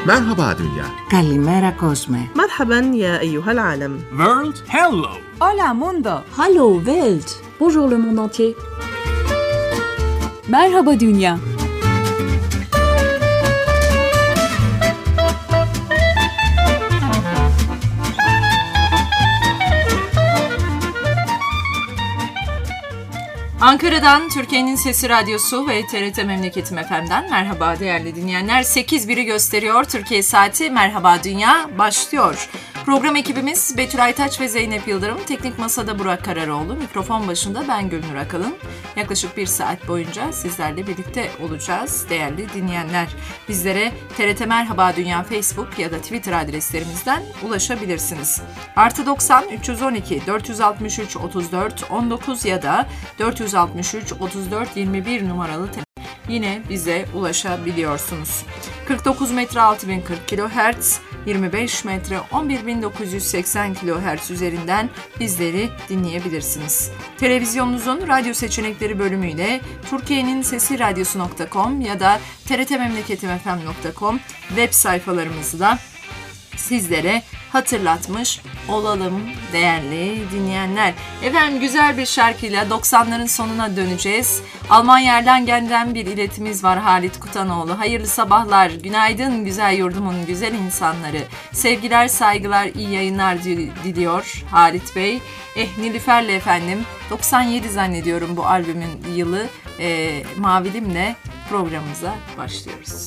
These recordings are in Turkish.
Merhaba Dünya. Kalimera Cosme. مرحبا يا أيها العالم. World, hello. Hola mundo. Hallo Welt. Bonjour le monde entier. Merhaba dünya. Ankara'dan Türkiye'nin Sesi Radyosu ve TRT Memleketim FM'den merhaba değerli dinleyenler. 8.1'i gösteriyor Türkiye saati. Merhaba Dünya başlıyor. Program ekibimiz Betül Aytaç ve Zeynep Yıldırım. Teknik masada Burak Kararoğlu. Mikrofon başında ben Gülnur Akalın. Yaklaşık 1 saat boyunca sizlerle birlikte olacağız değerli dinleyenler. Bizlere TRT Merhaba Dünya Facebook ya da Twitter adreslerimizden ulaşabilirsiniz. +90 312 463 34 19 ya da 463 34 21 numaralı yine bize ulaşabiliyorsunuz. 49 metre 6040 kHz, 25 metre 11980 kHz üzerinden bizleri dinleyebilirsiniz. Televizyonunuzun radyo seçenekleri bölümüyle Türkiye'nin Sesi Radyosu.com ya da trtmemleketimfm.com web sayfalarımızda sizlere hatırlatmış olalım değerli dinleyenler. Efendim güzel bir şarkıyla 90'ların sonuna döneceğiz. Almanya'dan gelen bir iletimiz var Halit Kutanoğlu. Hayırlı sabahlar, günaydın güzel yurdumun güzel insanları. Sevgiler, saygılar, iyi yayınlar diliyor Halit Bey. Nilüfer'le efendim 97 zannediyorum bu albümün yılı. Mavilim'le programımıza başlıyoruz.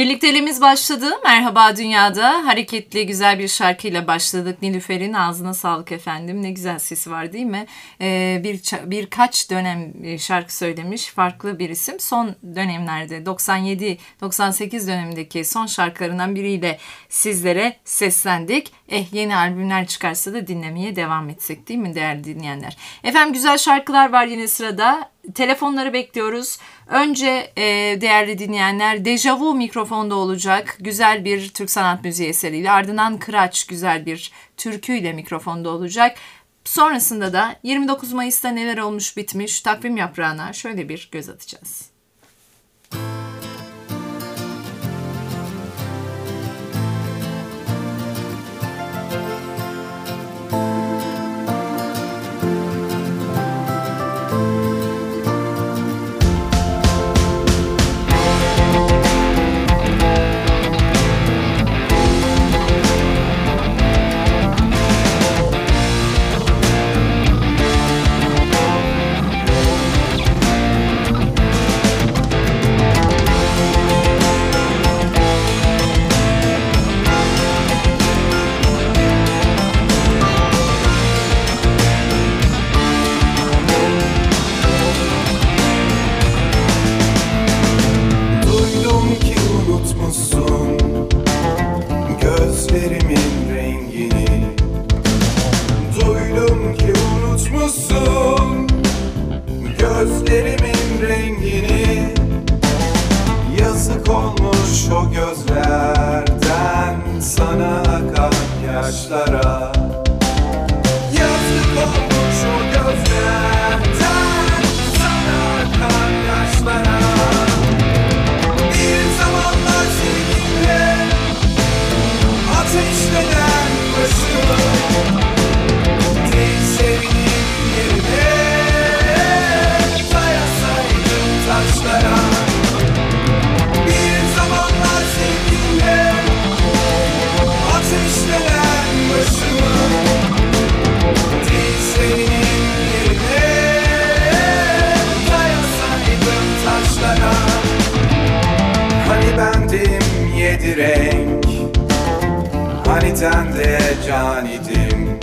Birlikteliğimiz başladı. Merhaba Dünya'da hareketli güzel bir şarkıyla başladık. Nilüfer'in ağzına sağlık efendim. Ne güzel sesi var değil mi? Birkaç dönem şarkı söylemiş. Farklı bir isim. Son dönemlerde 97-98 dönemindeki son şarkılarından biriyle sizlere seslendik. Yeni albümler çıkarsa da dinlemeye devam etsek değil mi değerli dinleyenler? Efendim güzel şarkılar var yine sırada. Telefonları bekliyoruz. Önce değerli dinleyenler Deja Vu mikrofonda olacak. Güzel bir Türk sanat müziği eseriyle. Ardından Kıraç güzel bir türküyle mikrofonda olacak. Sonrasında da 29 Mayıs'ta neler olmuş bitmiş takvim yaprağına şöyle bir göz atacağız. Hani tende can idim,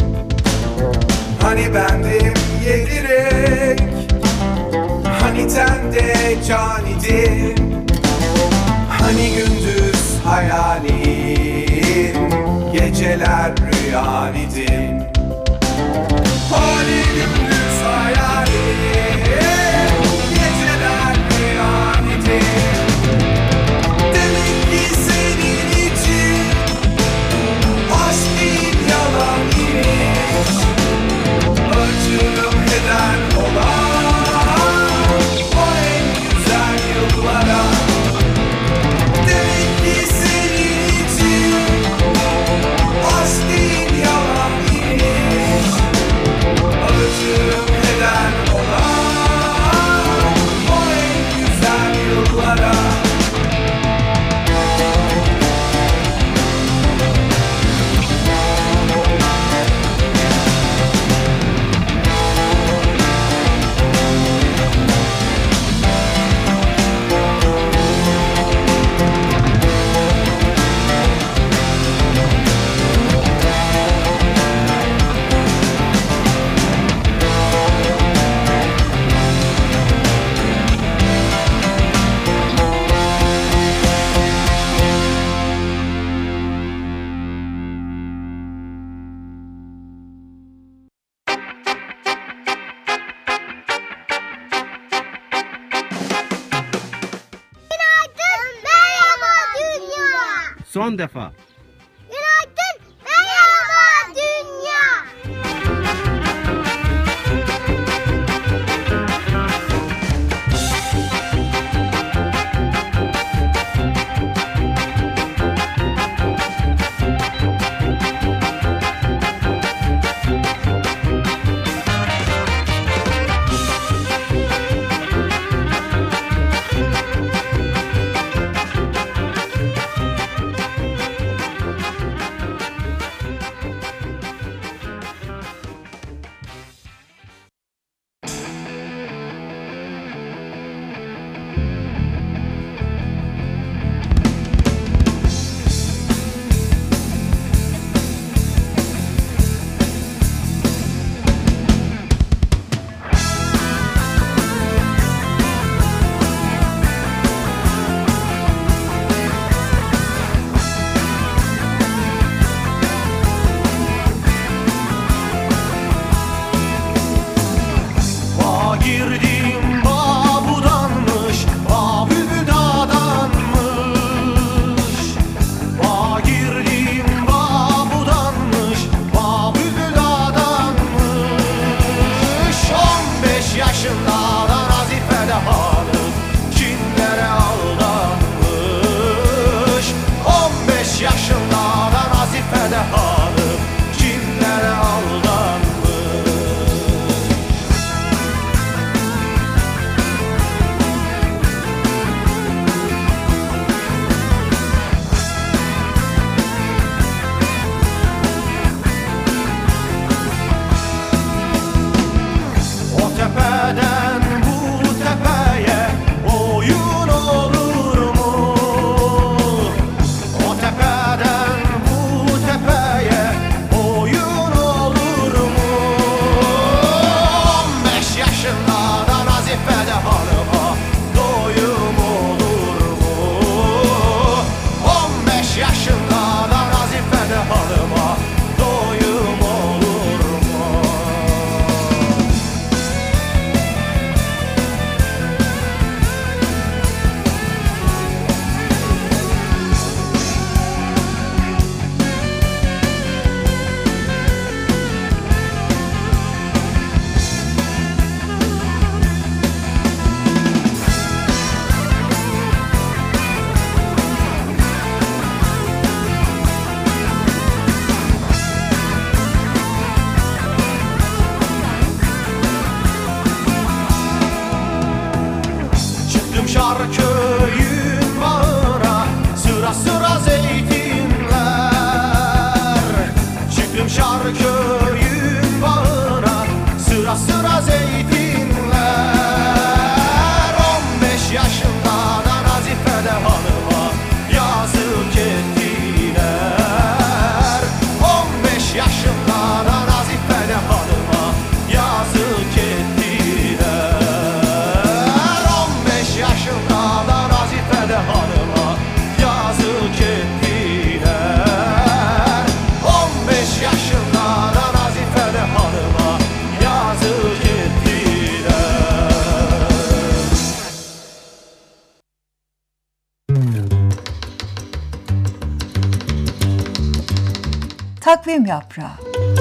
hani bendim yedi renk. Hani tende can idim, hani gündüz hayalin, geceler rüyan idim. Hani gündüz hayalin, geceler rüyan idim. Son defa. Günaydın, merhaba dünya. Takvim Yaprağı.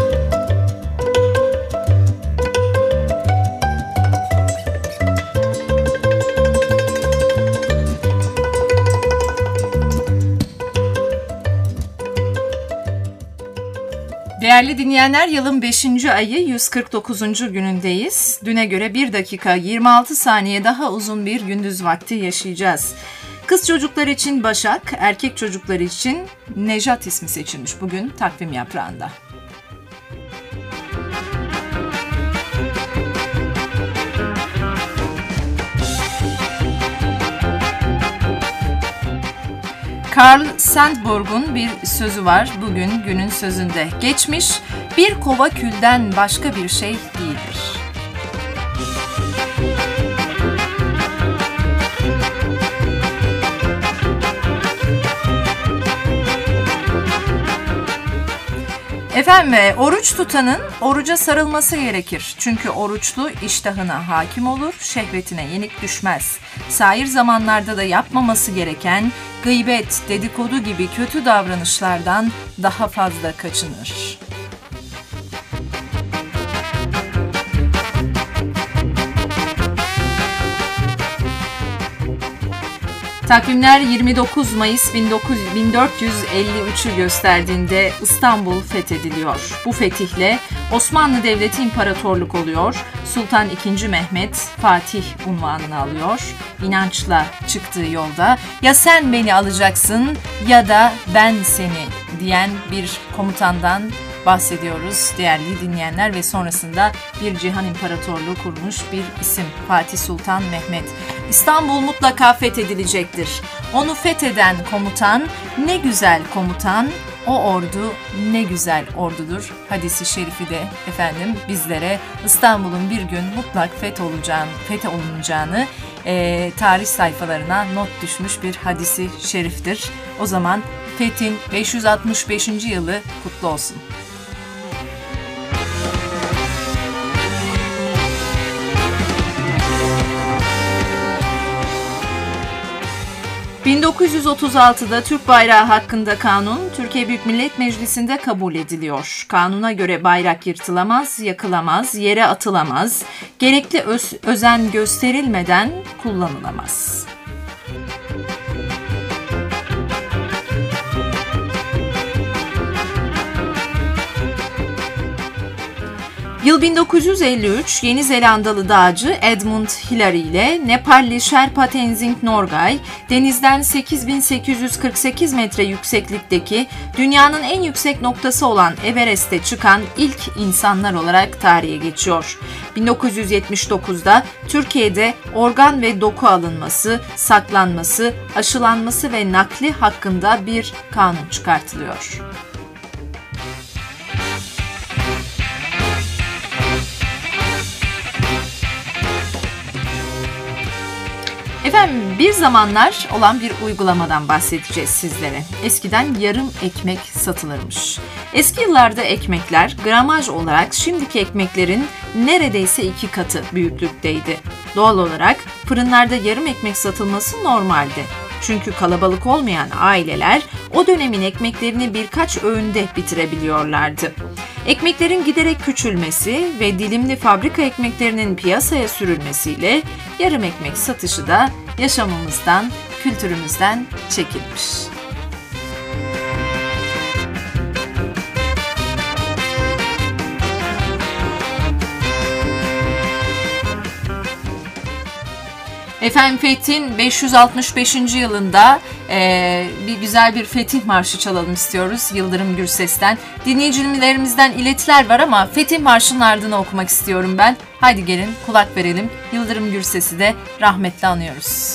Değerli dinleyenler, yılın 5. ayı 149. günündeyiz. Düne göre 1 dakika 26 saniye daha uzun bir gündüz vakti yaşayacağız. Kız çocuklar için Başak, erkek çocuklar için Nejat ismi seçilmiş bugün takvim yaprağında. Carl Sandburg'un bir sözü var bugün günün sözünde. Geçmiş bir kova külden başka bir şey değildir. Efendim, oruç tutanın oruca sarılması gerekir. Çünkü oruçlu iştahına hakim olur, şehvetine yenik düşmez. Sair zamanlarda da yapmaması gereken gıybet, dedikodu gibi kötü davranışlardan daha fazla kaçınır. Takvimler 29 Mayıs 1453'ü gösterdiğinde İstanbul fethediliyor. Bu fetihle Osmanlı Devleti imparatorluk oluyor. Sultan II. Mehmet Fatih unvanını alıyor. İnançla çıktığı yolda ya sen beni alacaksın ya da ben seni diyen bir komutandan bahsediyoruz değerli dinleyenler ve sonrasında bir cihan imparatorluğu kurmuş bir isim Fatih Sultan Mehmet. İstanbul mutlaka fethedilecektir. Onu fetheden komutan ne güzel komutan, o ordu ne güzel ordudur. Hadisi şerifi de efendim bizlere İstanbul'un bir gün mutlak fetholunacağını tarih sayfalarına not düşmüş bir hadisi şeriftir. O zaman fethin 565. yılı kutlu olsun. ...1936'da Türk bayrağı hakkında kanun Türkiye Büyük Millet Meclisi'nde kabul ediliyor. Kanuna göre bayrak yırtılamaz, yakılamaz, yere atılamaz, gerekli özen gösterilmeden kullanılamaz. Yıl 1953, Yeni Zelandalı dağcı Edmund Hillary ile Nepalli Sherpa Tenzing Norgay, denizden 8848 metre yükseklikteki dünyanın en yüksek noktası olan Everest'e çıkan ilk insanlar olarak tarihe geçiyor. 1979'da Türkiye'de organ ve doku alınması, saklanması, aşılanması ve nakli hakkında bir kanun çıkartılıyor. Efendim, bir zamanlar olan bir uygulamadan bahsedeceğiz sizlere. Eskiden yarım ekmek satılırmış. Eski yıllarda ekmekler gramaj olarak şimdiki ekmeklerin neredeyse 2 katı büyüklükteydi. Doğal olarak fırınlarda yarım ekmek satılması normaldi. Çünkü kalabalık olmayan aileler o dönemin ekmeklerini birkaç öğünde bitirebiliyorlardı. Ekmeklerin giderek küçülmesi ve dilimli fabrika ekmeklerinin piyasaya sürülmesiyle yarım ekmek satışı da yaşamımızdan, kültürümüzden çekilmiş. Efendim, Fethin 565. yılında bir güzel bir Fetih Marşı çalalım istiyoruz Yıldırım Gürses'ten. Dinleyicilerimizden iletiler var ama Fetih Marşı'nın ardını okumak istiyorum ben. Haydi gelin kulak verelim. Yıldırım Gürses'i de rahmetle anıyoruz.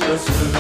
başkası.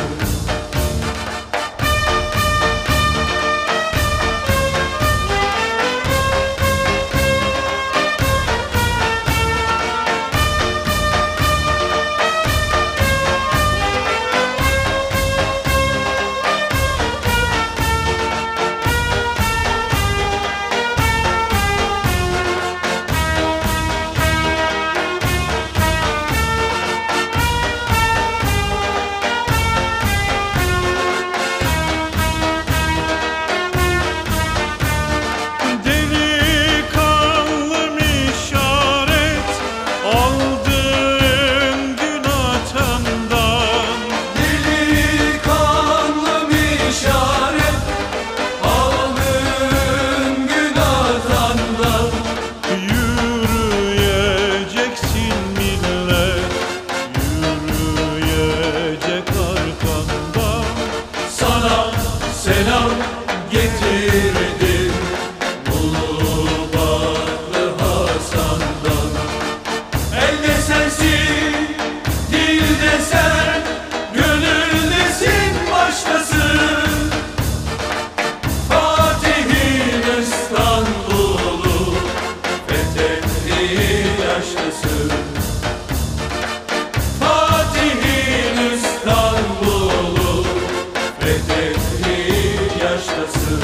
Selam getirdim Ulubatlı Hasan'dan. Elde sensin, dilde sen, gönüldesin başkası. Fatih'in İstanbul'u fethettiği yaşlısı. Fatih'in İstanbul'u fethettiği yaştasın.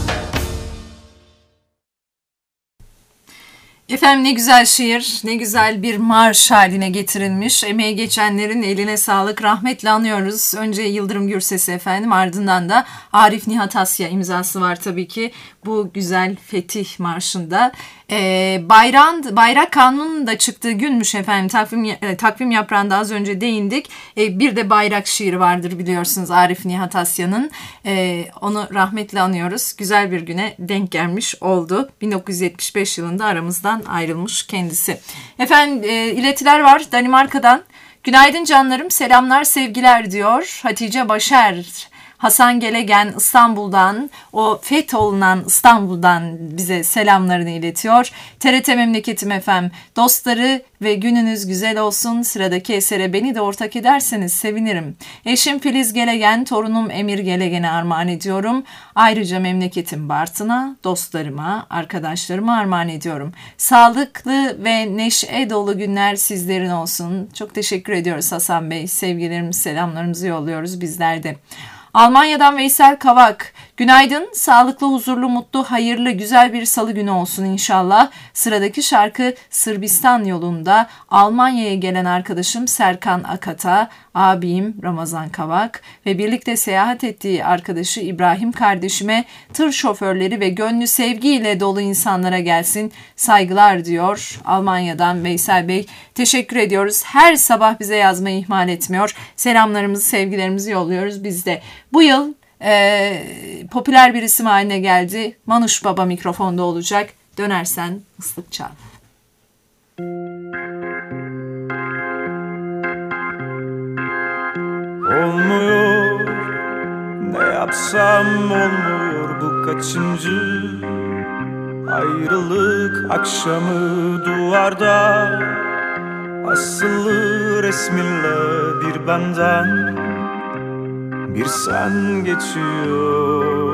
Efendim ne güzel şiir, ne güzel bir marş haline getirilmiş. Emeği geçenlerin eline sağlık, rahmetle anıyoruz. Önce Yıldırım Gürses'i efendim, ardından da Arif Nihat Asya imzası var tabii ki bu güzel Fetih Marşı'nda. Bayrak Kanun'un da çıktığı günmüş efendim, takvim yaprağında az önce değindik. Bir de bayrak şiiri vardır biliyorsunuz Arif Nihat Asya'nın. Onu rahmetle anıyoruz. Güzel bir güne denk gelmiş oldu. 1975 yılında aramızdan ayrılmış kendisi. Efendim iletiler var Danimarka'dan. Günaydın canlarım, selamlar sevgiler diyor Hatice Başer. Hasan Gelegen İstanbul'dan, o fetholunan İstanbul'dan bize selamlarını iletiyor. TRT Memleketim efendim, dostları ve gününüz güzel olsun. Sıradaki esere beni de ortak ederseniz sevinirim. Eşim Filiz Gelegen, torunum Emir Gelegen'e armağan ediyorum. Ayrıca memleketim Bartın'a, dostlarıma, arkadaşlarıma armağan ediyorum. Sağlıklı ve neşe dolu günler sizlerin olsun. Çok teşekkür ediyoruz Hasan Bey. Sevgilerimizi, selamlarımızı yolluyoruz bizler de. Almanya'dan Veysel Kavak. Günaydın, sağlıklı, huzurlu, mutlu, hayırlı, güzel bir salı günü olsun inşallah. Sıradaki şarkı Sırbistan yolunda Almanya'ya gelen arkadaşım Serkan Akat'a, abim Ramazan Kavak ve birlikte seyahat ettiği arkadaşı İbrahim kardeşime, tır şoförleri ve gönlü sevgiyle dolu insanlara gelsin. Saygılar diyor Almanya'dan Veysel Bey. Teşekkür ediyoruz. Her sabah bize yazmayı ihmal etmiyor. Selamlarımızı, sevgilerimizi yolluyoruz biz de. Bu yıl popüler bir isim haline geldi. Manuş Baba mikrofonda olacak. Dönersen ıslık çal. Olmuyor, ne yapsam olmuyor, bu kaçıncı ayrılık akşamı. Duvarda asılı resminle bir benden bir sen geçiyor.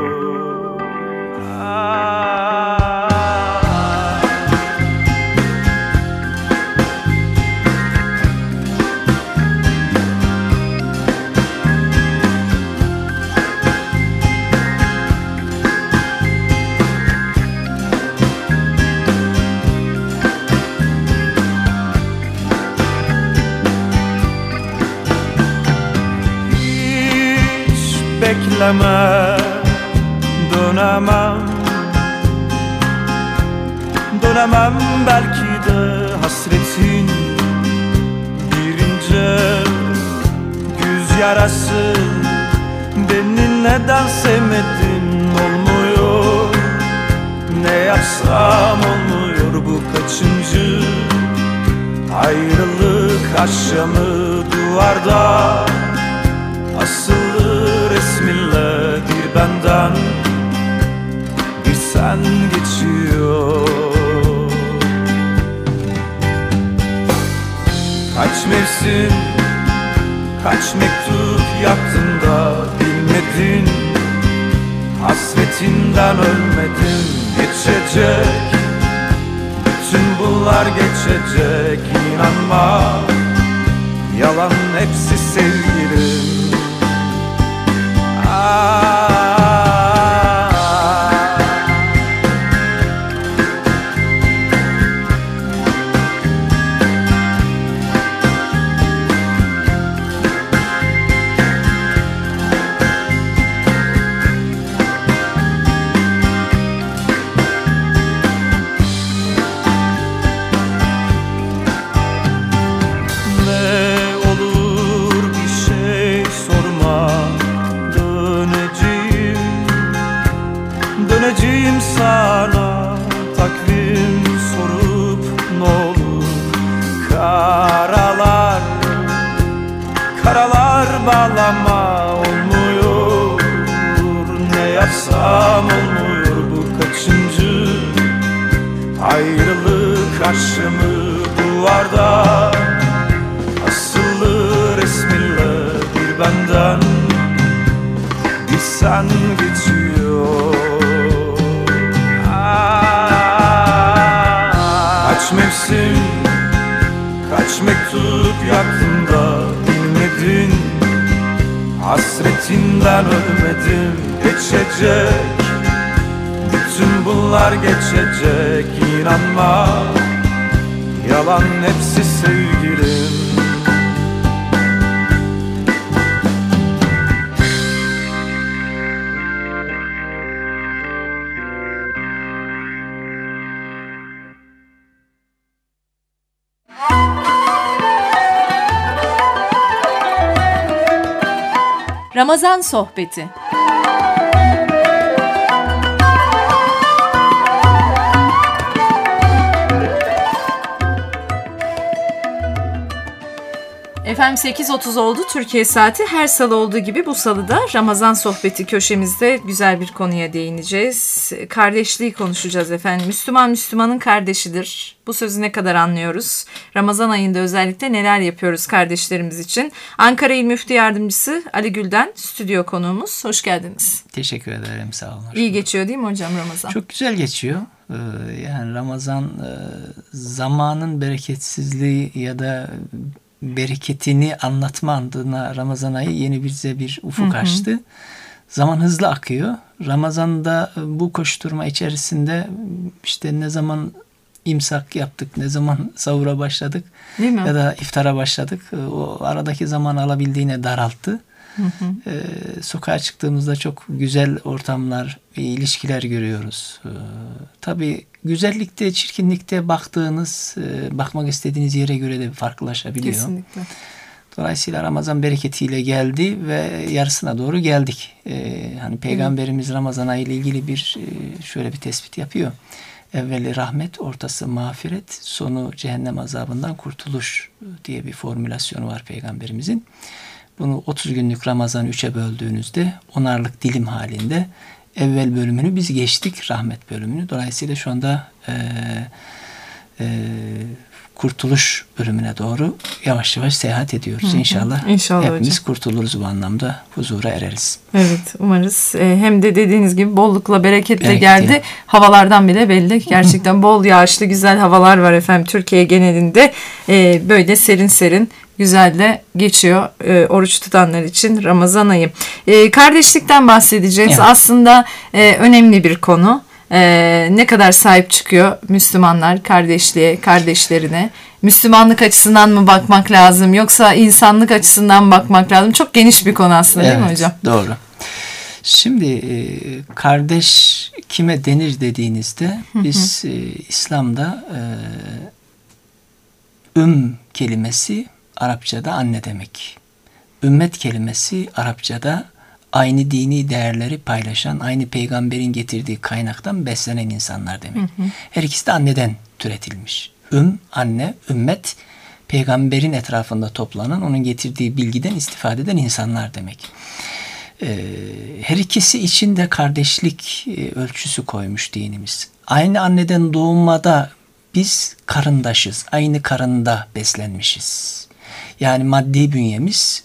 Bekleme, dönemem belki de hasretin bir ince güz yarası. Beni neden sevmedin olmuyor, ne yapsam olmuyor, bu kaçıncı ayrılık akşamı. Duvarda asılı resminle bir benden bir sen geçiyor. Kaç mevsim, kaç mektup yaktın da bilmedin. Hasretinden ölmedim. Geçecek, bütün bunlar geçecek. İnanma, yalan hepsi sevgilim. Döneceğim sana, takvim sorup ne olur. Karalar, karalar bağlama olmuyor. Ne yapsam olmuyor, bu kaçıncı ayrılık aşımı duvarda. Asılı resminle bir benden bir sen geçiyor. Kaç mevsim, kaç mektup yaktım da bilmedin. Hasretinden ölmedim. Geçecek, bütün bunlar geçecek. İnanma, yalan hepsi sevgilim. Ramazan sohbeti. Efendim 8.30 oldu Türkiye saati. Her salı olduğu gibi bu salıda Ramazan sohbeti köşemizde güzel bir konuya değineceğiz. Kardeşliği konuşacağız efendim. Müslüman Müslümanın kardeşidir. Bu sözü ne kadar anlıyoruz? Ramazan ayında özellikle neler yapıyoruz kardeşlerimiz için? Ankara İl Müftü Yardımcısı Ali Gülden stüdyo konuğumuz. Hoş geldiniz. Teşekkür ederim, sağ olun. İyi geçiyor değil mi hocam Ramazan? Çok güzel geçiyor. Yani Ramazan zamanın bereketsizliği ya da bereketini anlatma adına Ramazan ayı yeni bize bir ufuk açtı. Zaman hızlı akıyor. Ramazan'da bu koşturma içerisinde işte ne zaman imsak yaptık, ne zaman sahura başladık Değil mi? ya da iftara başladık. O aradaki zaman alabildiğine daralttı. Sokağa çıktığımızda çok güzel ortamlar ve ilişkiler görüyoruz. Tabii güzellikte, çirkinlikte baktığınız, bakmak istediğiniz yere göre de farklılaşabiliyor. Kesinlikle. Dolayısıyla Ramazan bereketiyle geldi ve yarısına doğru geldik. Hani Peygamberimiz Ramazan ayı ile ilgili şöyle bir tespit yapıyor. Evveli rahmet, ortası mağfiret, sonu cehennem azabından kurtuluş diye bir formülasyonu var Peygamberimizin. Bunu 30 günlük Ramazan 3'e böldüğünüzde 10'arlık dilim halinde evvel bölümünü biz geçtik, rahmet bölümünü. Dolayısıyla şu anda kurtuluş bölümüne doğru yavaş yavaş seyahat ediyoruz. İnşallah hepimiz hocam kurtuluruz bu anlamda, huzura ereriz. Evet, umarız. Hem de dediğiniz gibi bollukla, bereketle geldi. Havalardan bile belli. Gerçekten bol yağışlı, güzel havalar var efendim Türkiye genelinde. Böyle serin serin, güzel de geçiyor oruç tutanlar için Ramazan ayı. Kardeşlikten bahsedeceğiz. Evet. Aslında önemli bir konu. Ne kadar sahip çıkıyor Müslümanlar kardeşliğe, kardeşlerine? Müslümanlık açısından mı bakmak lazım yoksa insanlık açısından mı bakmak lazım? Çok geniş bir konu aslında, değil mi hocam? Doğru. Şimdi kardeş kime denir dediğinizde biz İslam'da kelimesi Arapçada anne demek. Ümmet kelimesi Arapçada aynı dini değerleri paylaşan, aynı peygamberin getirdiği kaynaktan beslenen insanlar demek. Her ikisi de anneden türetilmiş. Anne, ümmet, peygamberin etrafında toplanan, onun getirdiği bilgiden istifade eden insanlar demek. Her ikisi için de kardeşlik ölçüsü koymuş dinimiz. Aynı anneden doğmada biz karındaşız, aynı karında beslenmişiz. Yani maddi bünyemiz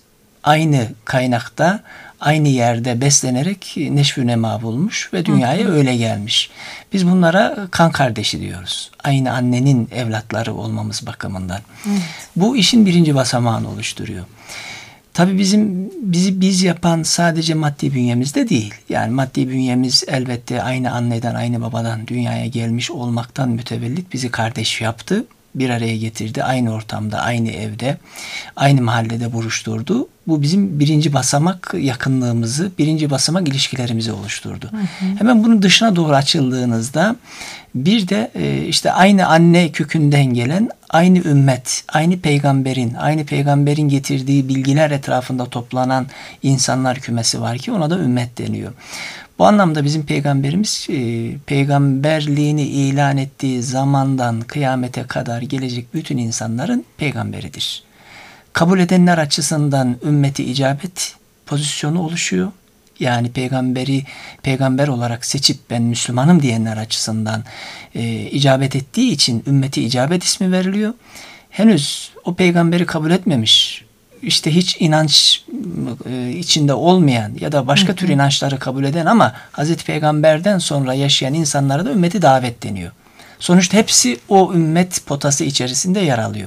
aynı kaynakta, aynı yerde beslenerek neşv-ü nema bulmuş ve dünyaya öyle gelmiş. Biz bunlara kan kardeşi diyoruz. Aynı annenin evlatları olmamız bakımından. Bu işin birinci basamağını oluşturuyor. Tabii bizi biz yapan sadece maddi bünyemizde değil. Yani maddi bünyemiz elbette aynı anneden, aynı babadan dünyaya gelmiş olmaktan mütevellit bizi kardeş yaptı. Bir araya getirdi. Aynı ortamda, aynı evde, aynı mahallede buluşturdu. Bu bizim birinci basamak yakınlığımızı, birinci basamak ilişkilerimizi oluşturdu. Hemen bunun dışına doğru açıldığınızda bir de işte aynı anne kökünden gelen aynı ümmet, aynı peygamberin getirdiği bilgiler etrafında toplanan insanlar kümesi var ki ona da ümmet deniyor. Bu anlamda bizim peygamberimiz peygamberliğini ilan ettiği zamandan kıyamete kadar gelecek bütün insanların peygamberidir. Kabul edenler açısından ümmeti icabet pozisyonu oluşuyor. Yani peygamber olarak seçip ben Müslümanım diyenler açısından icabet ettiği için ümmeti icabet ismi veriliyor. Henüz o peygamberi kabul etmemiş, işte hiç inanç içinde olmayan ya da başka tür inançları kabul eden ama Hazreti Peygamber'den sonra yaşayan insanlara da ümmeti davet deniyor. Sonuçta hepsi o ümmet potası içerisinde yer alıyor.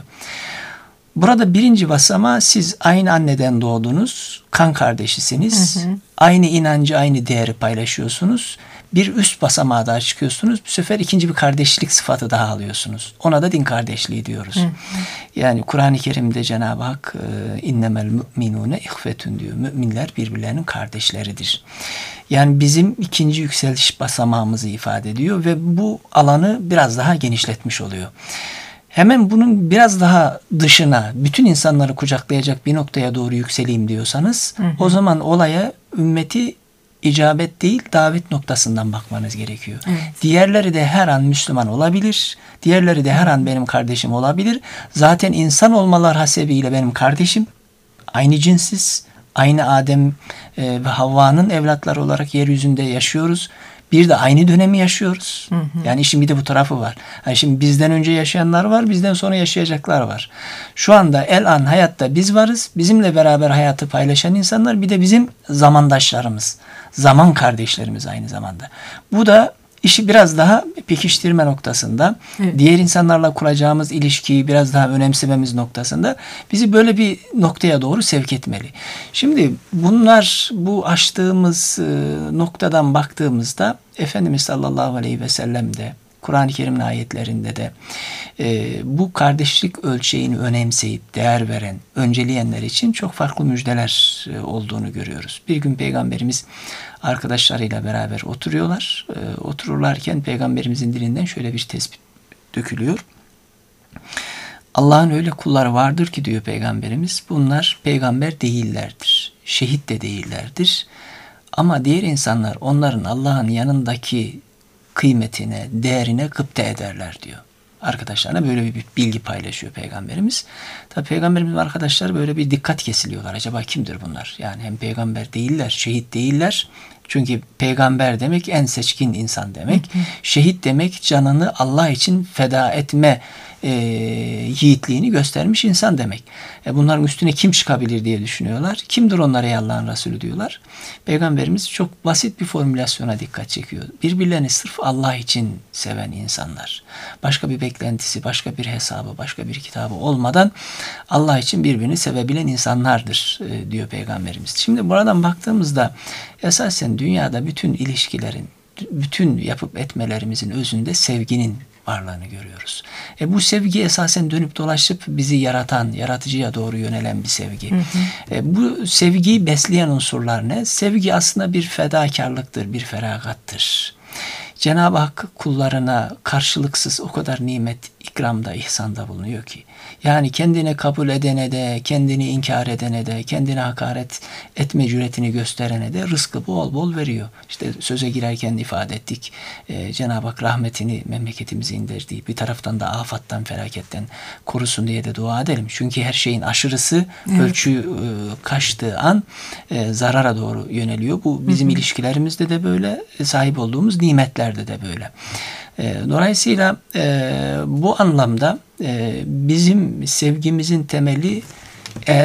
Burada birinci basamağı siz aynı anneden doğdunuz, kan kardeşisiniz, aynı inancı, aynı değeri paylaşıyorsunuz. Bir üst basamağa daha çıkıyorsunuz. Bu sefer ikinci bir kardeşlik sıfatı daha alıyorsunuz. Ona da din kardeşliği diyoruz. Yani Kur'an-ı Kerim'de Cenab-ı Hak innemel müminune ihvetün diyor. Müminler birbirlerinin kardeşleridir. Yani bizim ikinci yükseliş basamağımızı ifade ediyor ve bu alanı biraz daha genişletmiş oluyor. Hemen bunun biraz daha dışına bütün insanları kucaklayacak bir noktaya doğru yükseleyim diyorsanız o zaman olaya ümmeti icabet değil davet noktasından bakmanız gerekiyor. Evet. Diğerleri de her an Müslüman olabilir. Diğerleri de her an benim kardeşim olabilir. Zaten insan olmalar hasebiyle benim kardeşim. Aynı cinsiz, aynı Adem ve Havva'nın evlatları olarak yeryüzünde yaşıyoruz. Bir de aynı dönemi yaşıyoruz. Yani işin bir de bu tarafı var. Yani şimdi bizden önce yaşayanlar var, bizden sonra yaşayacaklar var. Şu anda el-an hayatta biz varız. Bizimle beraber hayatı paylaşan insanlar bir de bizim zamandaşlarımız. Zaman kardeşlerimiz aynı zamanda. Bu da işi biraz daha pekiştirme noktasında, diğer insanlarla kuracağımız ilişkiyi biraz daha önemsememiz noktasında bizi böyle bir noktaya doğru sevk etmeli. Şimdi bu açtığımız noktadan baktığımızda Efendimiz sallallahu aleyhi ve sellem de Kur'an-ı Kerim'in ayetlerinde de bu kardeşlik ölçeğini önemseyip değer veren, önceleyenler için çok farklı müjdeler olduğunu görüyoruz. Bir gün Peygamberimiz arkadaşlarıyla beraber oturuyorlar. Otururlarken Peygamberimizin dilinden şöyle bir tespit dökülüyor. Allah'ın öyle kulları vardır ki diyor Peygamberimiz, bunlar peygamber değillerdir, şehit de değillerdir. Ama diğer insanlar onların Allah'ın yanındaki kıymetine, değerine gıpta ederler diyor. Arkadaşlarına böyle bir bilgi paylaşıyor Peygamberimiz. Tabi Peygamberimizin arkadaşları böyle bir dikkat kesiliyorlar. Acaba kimdir bunlar? Yani hem peygamber değiller, şehit değiller. Çünkü peygamber demek en seçkin insan demek. Şehit demek canını Allah için feda etme yiğitliğini göstermiş insan demek. Bunların üstüne kim çıkabilir diye düşünüyorlar. Kimdir onlara ey Allah'ın Resulü diyorlar. Peygamberimiz çok basit bir formülasyona dikkat çekiyor. Birbirlerini sırf Allah için seven insanlar. Başka bir beklentisi, başka bir hesabı, başka bir kitabı olmadan Allah için birbirini sevebilen insanlardır diyor Peygamberimiz. Şimdi buradan baktığımızda esasen dünyada bütün ilişkilerin, bütün yapıp etmelerimizin özünde sevginin varlığını görüyoruz. Bu sevgi esasen dönüp dolaşıp bizi yaratan, yaratıcıya doğru yönelen bir sevgi. Bu sevgiyi besleyen unsurlar ne? Sevgi aslında bir fedakarlıktır, bir feragattır. Cenab-ı Hak kullarına karşılıksız o kadar nimet, ikramda, ihsanda bulunuyor ki. Yani kendini kabul edene de, kendini inkar edene de, kendine hakaret etme cüretini gösterene de rızkı bol bol veriyor. İşte söze girerken ifade ettik. Cenab-ı Hak rahmetini memleketimize indirdiği, bir taraftan da afattan, felaketten korusun diye de dua edelim. Çünkü her şeyin aşırısı ölçü kaçtığı an zarara doğru yöneliyor. Bu bizim ilişkilerimizde de böyle, sahip olduğumuz nimetlerde de böyle. Dolayısıyla bu anlamda bizim sevgimizin temeli eğer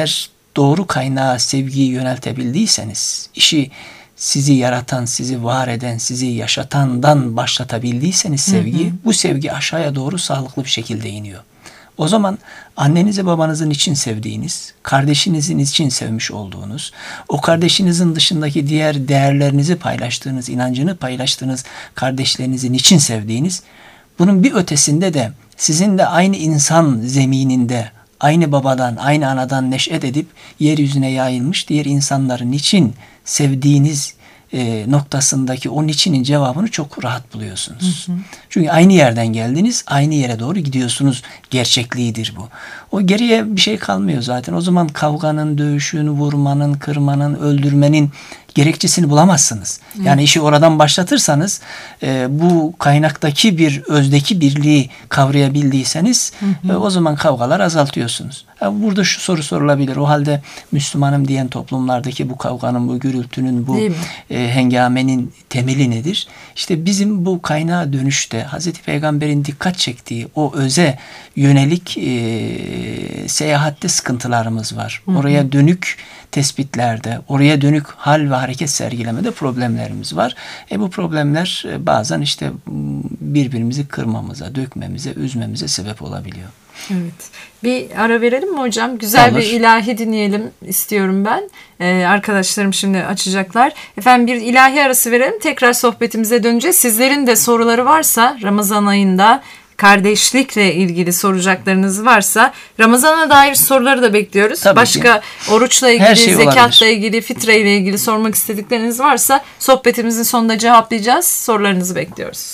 doğru kaynağa sevgiyi yöneltebildiyseniz, işi sizi yaratan, sizi var eden, sizi yaşatandan başlatabildiyseniz sevgiyi, bu sevgi aşağıya doğru sağlıklı bir şekilde iniyor. O zaman annenizi babanızın için sevdiğiniz, kardeşinizin için sevmiş olduğunuz, o kardeşinizin dışındaki diğer değerlerinizi paylaştığınız, inancını paylaştığınız kardeşlerinizin için sevdiğiniz, bunun bir ötesinde de sizin de aynı insan zemininde, aynı babadan, aynı anadan neş'et edip yeryüzüne yayılmış diğer insanların için sevdiğiniz noktasındaki onun içinin cevabını çok rahat buluyorsunuz. Çünkü aynı yerden geldiniz, aynı yere doğru gidiyorsunuz gerçekliğidir bu. O geriye bir şey kalmıyor zaten. O zaman kavganın, dövüşün, vurmanın, kırmanın, öldürmenin gerekçesini bulamazsınız. Yani işi oradan başlatırsanız bu kaynaktaki bir özdeki birliği kavrayabildiyseniz o zaman kavgalar azaltıyorsunuz. Burada şu soru sorulabilir. O halde Müslümanım diyen toplumlardaki bu kavganın, bu gürültünün, bu hengamenin temeli nedir? İşte bizim bu kaynağa dönüşte Hazreti Peygamber'in dikkat çektiği o öze yönelik seyahatte sıkıntılarımız var. Oraya dönük tespitlerde, oraya dönük hal ve hareket sergilemede problemlerimiz var. Bu problemler bazen işte birbirimizi kırmamıza, dökmemize, üzmemize sebep olabiliyor. Evet. Bir ara verelim mi hocam? Güzel bir ilahi dinleyelim istiyorum ben. Arkadaşlarım şimdi açacaklar. Efendim bir ilahi arası verelim. Tekrar sohbetimize döneceğiz. Sizlerin de soruları varsa Ramazan ayında kardeşlikle ilgili soracaklarınız varsa Ramazan'a dair soruları da bekliyoruz. Tabii başka ki. Oruçla ilgili, Şey zekatla olabilir. ilgili, fitreyle ilgili sormak istedikleriniz varsa sohbetimizin sonunda cevaplayacağız. Sorularınızı bekliyoruz.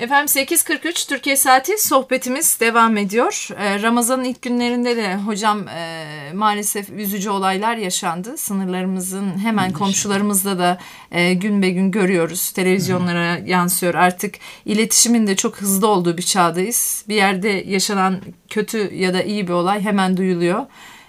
Efendim 8.43 Türkiye Saati sohbetimiz devam ediyor. Ramazan'ın ilk günlerinde de hocam maalesef üzücü olaylar yaşandı. Sınırlarımızın hemen komşularımızda da gün be gün görüyoruz. Televizyonlara yansıyor. Artık iletişimin de çok hızlı olduğu bir çağdayız. Bir yerde yaşanan kötü ya da iyi bir olay hemen duyuluyor.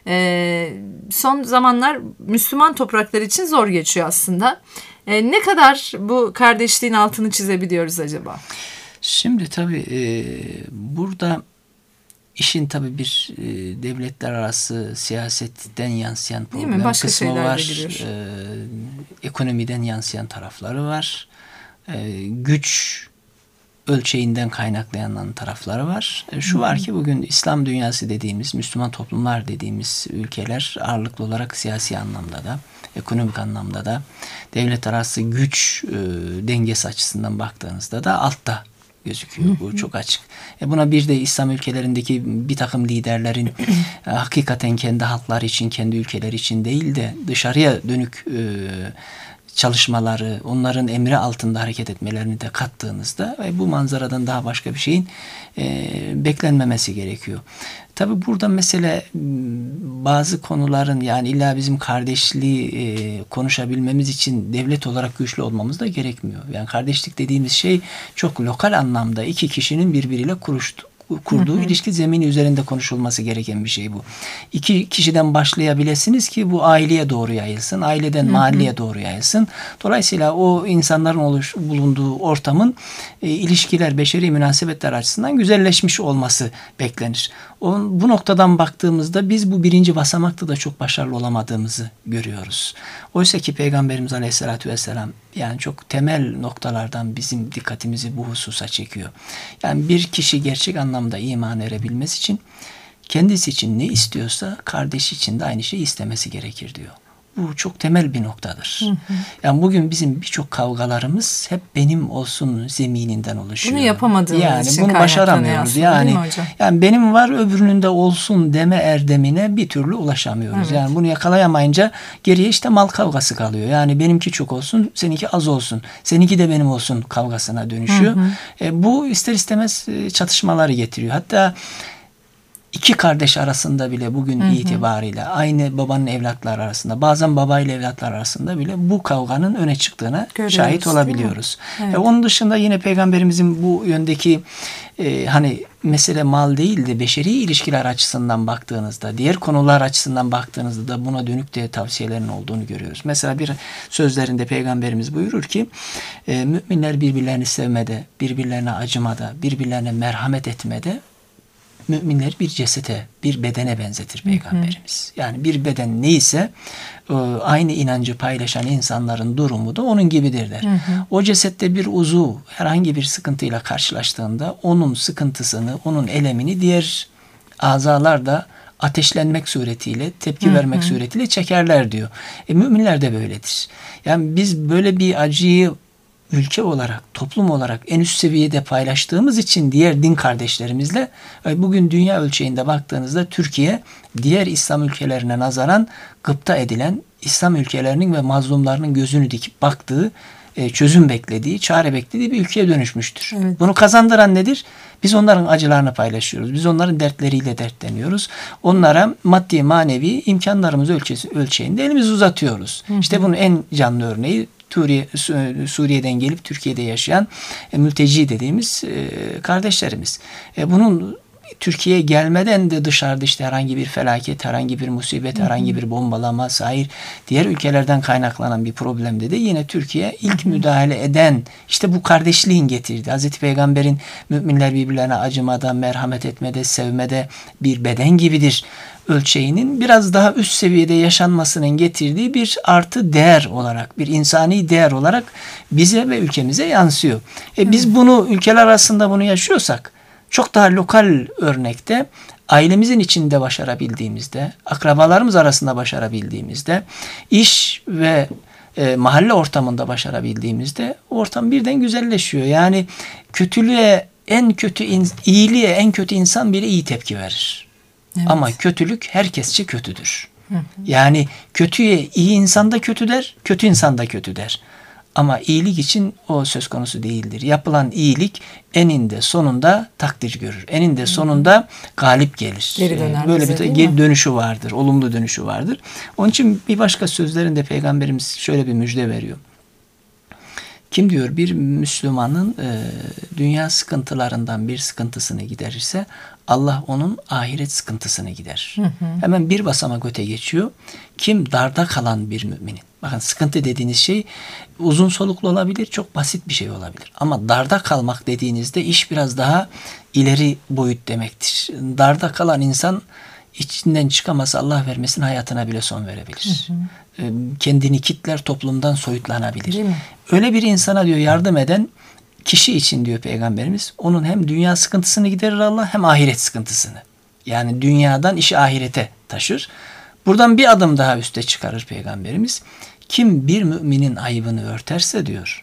Son zamanlar Müslüman topraklar için zor geçiyor aslında. Ne kadar bu kardeşliğin altını çizebiliyoruz acaba? Şimdi tabii burada işin tabii bir devletler arası siyasetten yansıyan problem Başka kısmı var. Ekonomiden yansıyan tarafları var. Güç ölçeğinden kaynaklayan tarafları var. Şu var ki bugün İslam dünyası dediğimiz, Müslüman toplumlar dediğimiz ülkeler ağırlıklı olarak siyasi anlamda da, ekonomik anlamda da, devlet arası güç dengesi açısından baktığınızda da altta gözüküyor. Bu çok açık. Buna bir de İslam ülkelerindeki bir takım liderlerin hakikaten kendi halkları için, kendi ülkeleri için değil de dışarıya dönük çalışmaları, onların emri altında hareket etmelerini de kattığınızda bu manzaradan daha başka bir şeyin beklenmemesi gerekiyor. Tabii burada mesele bazı konuların, yani illa bizim kardeşliği konuşabilmemiz için devlet olarak güçlü olmamız da gerekmiyor. Yani kardeşlik dediğimiz şey çok lokal anlamda iki kişinin birbiriyle kurduğu ilişki zemini üzerinde konuşulması gereken bir şey bu. İki kişiden başlayabilirsiniz ki bu aileye doğru yayılsın. Aileden mahalleye doğru yayılsın. Dolayısıyla o insanların bulunduğu ortamın ilişkiler, beşeri münasebetler açısından güzelleşmiş olması beklenir. Bu noktadan baktığımızda biz bu birinci basamakta da çok başarılı olamadığımızı görüyoruz. Oysa ki Peygamberimiz Aleyhisselatü Vesselam yani çok temel noktalardan bizim dikkatimizi bu hususa çekiyor. Yani bir kişi gerçek anlamda iman erebilmesi için kendisi için ne istiyorsa kardeşi için de aynı şeyi istemesi gerekir diyor. Bu çok temel bir noktadır. Yani bugün bizim birçok kavgalarımız hep benim olsun zemininden oluşuyor. Bunu yapamadığımız için bunu başaramıyoruz. Yani benim var öbürünün de olsun deme erdemine bir türlü ulaşamıyoruz. Evet. Yani bunu yakalayamayınca geriye işte mal kavgası kalıyor. Yani benimki çok olsun, seninki az olsun. Seninki de benim olsun kavgasına dönüşüyor. Bu ister istemez çatışmaları getiriyor. Hatta İki kardeş arasında bile bugün itibariyle aynı babanın evlatları arasında, bazen babayla evlatlar arasında bile bu kavganın öne çıktığına şahit olabiliyoruz. Evet. Onun dışında yine Peygamberimizin bu yöndeki hani mesele mal değil de beşeri ilişkiler açısından baktığınızda, diğer konular açısından baktığınızda da buna dönük de tavsiyelerin olduğunu görüyoruz. Mesela bir sözlerinde Peygamberimiz buyurur ki müminler birbirlerini sevmede, birbirlerine acımada, birbirlerine merhamet etmede müminler bir cesete, bir bedene benzetir Peygamberimiz. Yani bir beden neyse aynı inancı paylaşan insanların durumu da onun gibidir der. O cesette bir uzuv herhangi bir sıkıntıyla karşılaştığında onun sıkıntısını, onun elemini diğer azalar da ateşlenmek suretiyle, tepki vermek suretiyle çekerler diyor. Müminler de böyledir. Yani biz böyle bir acıyı ülke olarak, toplum olarak en üst seviyede paylaştığımız için diğer din kardeşlerimizle bugün dünya ölçeğinde baktığınızda Türkiye diğer İslam ülkelerine nazaran gıpta edilen, İslam ülkelerinin ve mazlumlarının gözünü dikip baktığı, çözüm beklediği, çare beklediği bir ülkeye dönüşmüştür. Evet. Bunu kazandıran nedir? Biz onların acılarını paylaşıyoruz. Biz onların dertleriyle dertleniyoruz. Onlara maddi manevi imkanlarımız ölçeğinde elimizi uzatıyoruz. İşte bunun en canlı örneği Suriye'den gelip Türkiye'de yaşayan mülteci dediğimiz kardeşlerimiz. Bunun Türkiye'ye gelmeden de dışarıda işte herhangi bir felaket, herhangi bir musibet, herhangi bir bombalama, sair diğer ülkelerden kaynaklanan bir problemde de yine Türkiye ilk müdahale eden, işte bu kardeşliğin getirdiği, Hazreti Peygamber'in müminler birbirlerine acımada, merhamet etmede, sevmede bir beden gibidir ölçeğinin biraz daha üst seviyede yaşanmasının getirdiği bir artı değer olarak, bir insani değer olarak bize ve ülkemize yansıyor. Biz bunu, ülkeler arasında bunu yaşıyorsak, çok daha lokal örnekte ailemizin içinde başarabildiğimizde, akrabalarımız arasında başarabildiğimizde, iş ve mahalle ortamında başarabildiğimizde ortam birden güzelleşiyor. Yani iyiliğe en kötü insan bile iyi tepki verir. Evet. Ama kötülük herkesçe kötüdür. Yani kötüye iyi insan da kötü der, kötü insan da kötü der. Ama iyilik için o söz konusu değildir. Yapılan iyilik eninde sonunda takdir görür. Eninde sonunda galip gelir. Geri döner Böyle bize, bir değil mi? geri dönüşü vardır. Olumlu dönüşü vardır. Onun için bir başka sözlerinde Peygamberimiz şöyle bir müjde veriyor. Kim diyor bir Müslümanın dünya sıkıntılarından bir sıkıntısını giderirse Allah onun ahiret sıkıntısını giderir. Hemen bir basamak öte geçiyor. Kim darda kalan bir müminin. Bakın sıkıntı dediğiniz şey uzun soluklu olabilir, çok basit bir şey olabilir. Ama darda kalmak dediğinizde iş biraz daha ileri boyut demektir. Darda kalan insan içinden çıkamasa Allah vermesin hayatına bile son verebilir. Kendini kitler, toplumdan soyutlanabilir. Değil mi? Öyle bir insana diyor yardım eden kişi için diyor Peygamberimiz onun hem dünya sıkıntısını giderir Allah hem ahiret sıkıntısını. Yani dünyadan işi ahirete taşır. Buradan bir adım daha üste çıkarır Peygamberimiz. Kim bir müminin ayıbını örterse diyor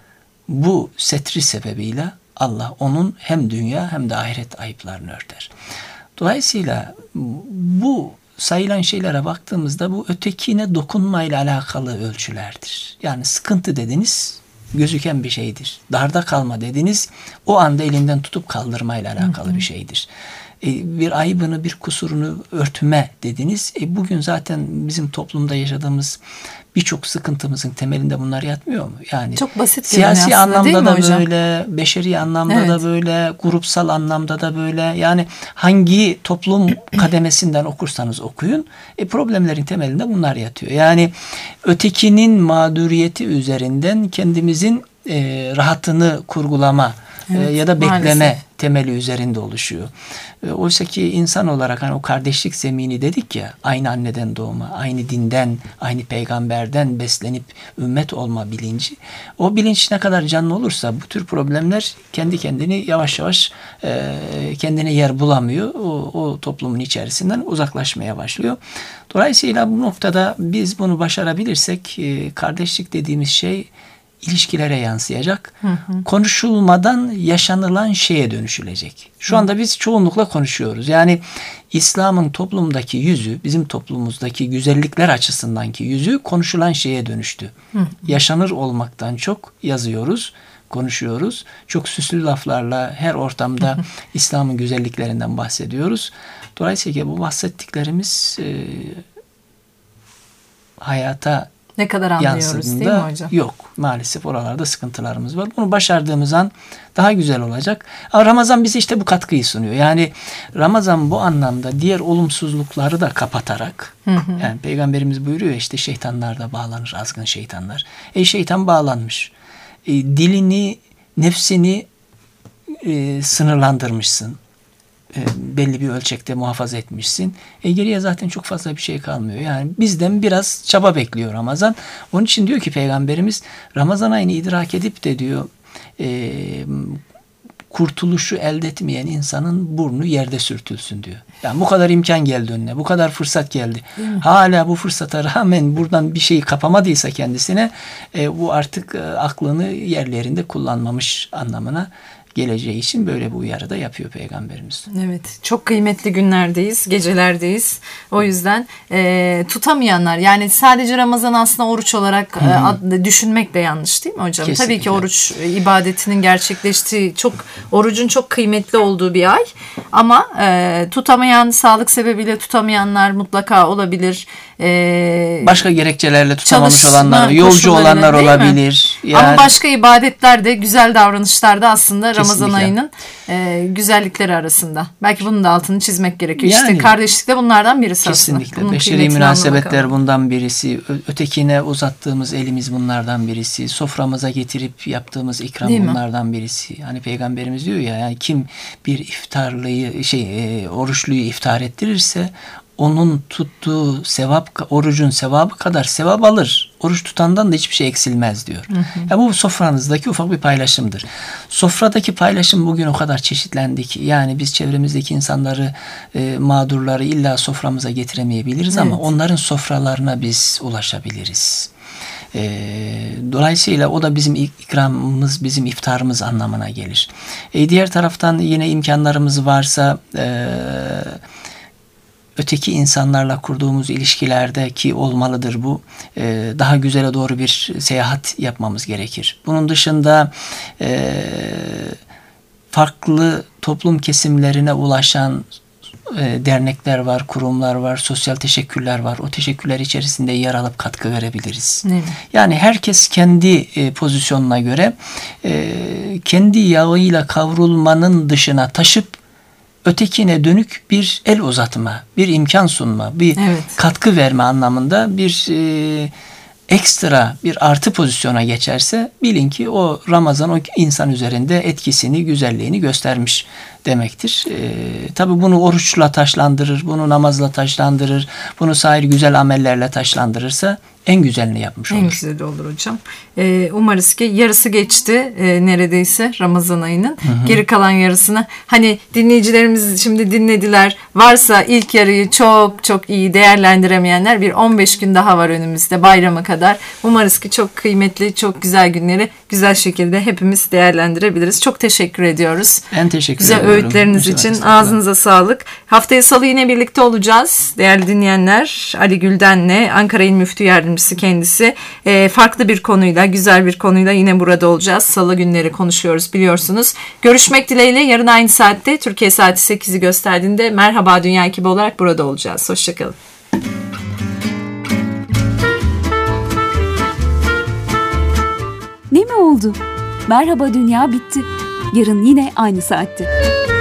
bu setri sebebiyle Allah onun hem dünya hem de ahiret ayıplarını örter. Dolayısıyla bu sayılan şeylere baktığımızda bu ötekine dokunmayla alakalı ölçülerdir. Yani sıkıntı dediniz gözüken bir şeydir. Darda kalma dediniz o anda elinden tutup kaldırmayla alakalı bir şeydir. Bir ayıbını, bir kusurunu örtme dediniz. Bugün zaten bizim toplumda yaşadığımız birçok sıkıntımızın temelinde bunlar yatmıyor mu? Yani çok basit siyasi aslında, değil mi anlamda da hocam? böyle, beşeri anlamda Evet. da böyle, grupsal anlamda da böyle. Yani hangi toplum kademesinden okursanız okuyun, problemlerin temelinde bunlar yatıyor. Yani ötekinin mağduriyeti üzerinden kendimizin rahatını kurgulama ya da bekleme maalesef. temeli üzerinde oluşuyor. Oysa ki insan olarak hani o kardeşlik zemini dedik ya, aynı anneden doğma, aynı dinden, aynı peygamberden beslenip ümmet olma bilinci. O bilinç ne kadar canlı olursa bu tür problemler kendi kendini yavaş yavaş kendine yer bulamıyor. O toplumun içerisinden uzaklaşmaya başlıyor. Dolayısıyla bu noktada biz bunu başarabilirsek kardeşlik dediğimiz şey ilişkilere yansıyacak. Konuşulmadan yaşanılan şeye dönüşülecek. Şu anda biz çoğunlukla konuşuyoruz. Yani İslam'ın toplumdaki yüzü, bizim toplumumuzdaki güzellikler açısındanki yüzü konuşulan şeye dönüştü. Yaşanır olmaktan çok yazıyoruz, konuşuyoruz. Çok süslü laflarla her ortamda İslam'ın güzelliklerinden bahsediyoruz. Dolayısıyla bu bahsettiklerimiz hayata Ne kadar anlıyoruz değil mi hocam? Yok. Maalesef oralarda sıkıntılarımız var. Bunu başardığımız an daha güzel olacak. Ama Ramazan bize işte bu katkıyı sunuyor. Yani Ramazan bu anlamda diğer olumsuzlukları da kapatarak yani Peygamberimiz buyuruyor ya işte şeytanlar da bağlanır, azgın şeytanlar. Şeytan bağlanmış. Dilini, nefsini sınırlandırmışsın. Belli bir ölçekte muhafaza etmişsin. Geriye zaten çok fazla bir şey kalmıyor. Yani bizden biraz çaba bekliyor Ramazan. Onun için diyor ki Peygamberimiz Ramazan ayını idrak edip de diyor kurtuluşu elde etmeyen insanın burnu yerde sürtülsün diyor. Yani bu kadar imkan geldi önüne, bu kadar fırsat geldi. Hala bu fırsata rağmen buradan bir şeyi kapamadıysa kendisine bu artık aklını yerlerinde kullanmamış anlamına geleceği için böyle bir uyarı da yapıyor Peygamberimiz. Evet, çok kıymetli günlerdeyiz, gecelerdeyiz. O yüzden tutamayanlar, yani sadece Ramazan aslında oruç olarak düşünmek de yanlış değil mi hocam? Kesinlikle. Tabii ki oruç ibadetinin gerçekleştiği, orucun çok kıymetli olduğu bir ay. Ama tutamayan, sağlık sebebiyle tutamayanlar mutlaka olabilir. Başka gerekçelerle tutamamış Çalışma olanlar, yolcu koşullarıyla, olanlar değil mi? olabilir. Yani, ama başka ibadetlerde, güzel davranışlarda aslında Ramazan Kesinlikle. ayının güzellikleri arasında. Belki bunun da altını çizmek gerekiyor. Yani, işte kardeşlik de bunlardan birisi aslında. kesinlikle. Bunun Beşeri kıymetini münasebetler anlamak. bundan birisi. Ötekine uzattığımız elimiz bunlardan birisi. Soframıza getirip yaptığımız ikram Değil mi? bunlardan birisi. Hani Peygamberimiz diyor ya, yani kim bir oruçluyu iftar ettirirse onun tuttuğu orucun sevabı kadar sevap alır. Oruç tutandan da hiçbir şey eksilmez diyor. Ya bu sofranızdaki ufak bir paylaşımdır. Sofradaki paylaşım bugün o kadar çeşitlendi ki yani biz çevremizdeki insanları, mağdurları illa soframıza getiremeyebiliriz ama onların sofralarına biz ulaşabiliriz. Dolayısıyla o da bizim ikramımız, bizim iftarımız anlamına gelir. Diğer taraftan yine imkanlarımız varsa öteki insanlarla kurduğumuz ilişkilerde ki olmalıdır bu, daha güzele doğru bir seyahat yapmamız gerekir. Bunun dışında farklı toplum kesimlerine ulaşan dernekler var, kurumlar var, sosyal teşekkürler var. O teşekkürler içerisinde yer alıp katkı verebiliriz. Evet. Yani herkes kendi pozisyonuna göre kendi yağıyla kavrulmanın dışına taşıp ötekine dönük bir el uzatma, bir imkan sunma, bir katkı verme anlamında bir ekstra bir artı pozisyona geçerse bilin ki o Ramazan o insan üzerinde etkisini, güzelliğini göstermiş demektir. Tabii bunu oruçla taşlandırır, bunu namazla taşlandırır, bunu sair güzel amellerle taşlandırırsa en güzelini yapmış olur. En güzeli olur hocam. Umarız ki yarısı geçti neredeyse Ramazan ayının. Geri kalan yarısını hani dinleyicilerimiz şimdi dinlediler. Varsa ilk yarıyı çok çok iyi değerlendiremeyenler bir 15 gün daha var önümüzde bayrama kadar. Umarız ki çok kıymetli, çok güzel günleri güzel şekilde hepimiz değerlendirebiliriz. Çok teşekkür ediyoruz. Ben teşekkür güzel ediyorum. Öğütleriniz için ağzınıza sağlık. Haftaya Salı yine birlikte olacağız. Değerli dinleyenler, Ali Gülden'le Ankara İl Müftü Yardımcısı kendisi. Farklı bir konuyla, güzel bir konuyla yine burada olacağız. Salı günleri konuşuyoruz biliyorsunuz. Görüşmek dileğiyle yarın aynı saatte Türkiye saati 8'i gösterdiğinde Merhaba Dünya ekibi olarak burada olacağız. Hoşçakalın. Ne mi oldu? Merhaba Dünya bitti. Yarın yine aynı saatte.